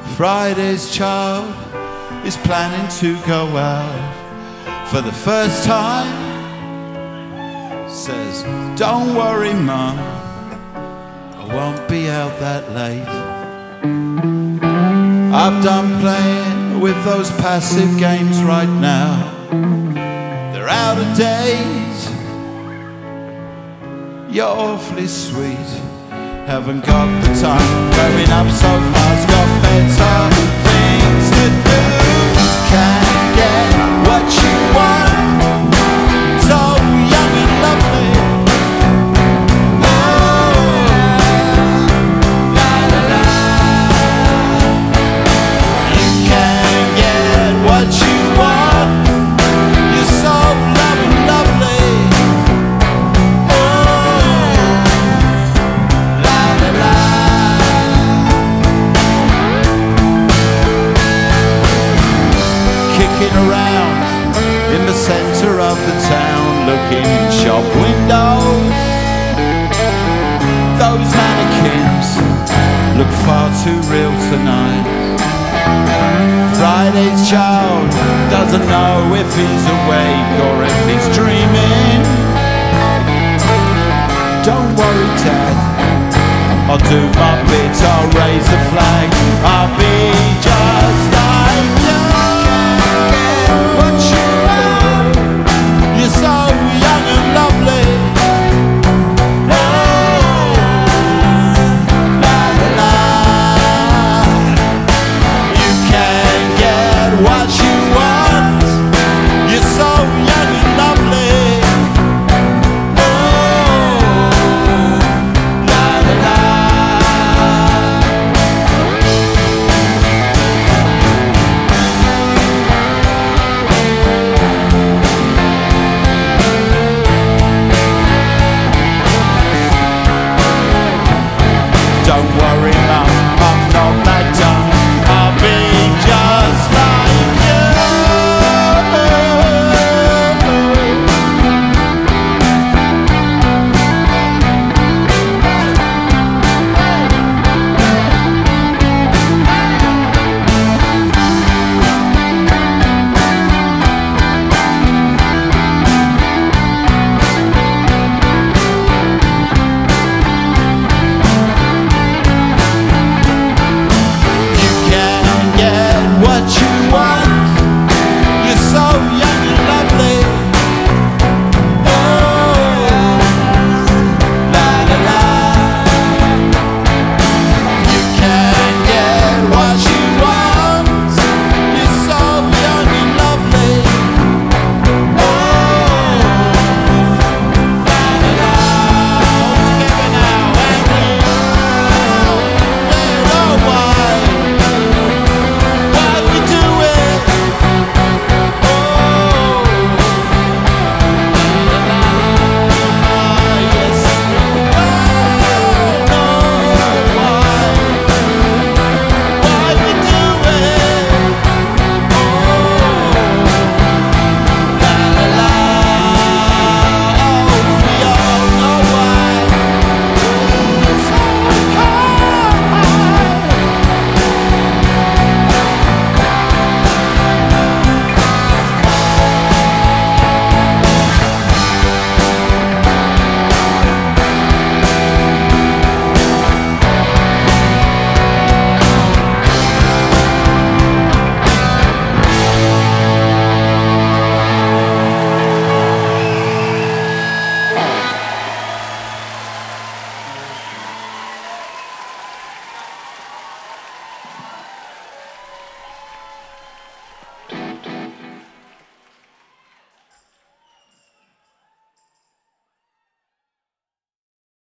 Friday's child is planning to go out for the first time. Says, don't worry, Mum, I won't be out that late. I've done playing with those passive games right now. They're out of date. You're awfully sweet, haven't got the time. Growing up so fast, got better things to do. Can't get what you want, so young and lovely. Oh, la la la. You can't get what you want, you're so young and lovely. Kicking around in the centre of the town, looking in shop windows. Those mannequins look far too real tonight. Friday's child doesn't know if he's awake or if he's dreaming. Don't worry, Dad, I'll do my bit, I'll raise the flag, I'll be just like you. What you want, you're so young and lovely. Oh, la la la. You can't get what you want, you're so young and lovely. Oh, la la la. Don't worry, Mum, I'm not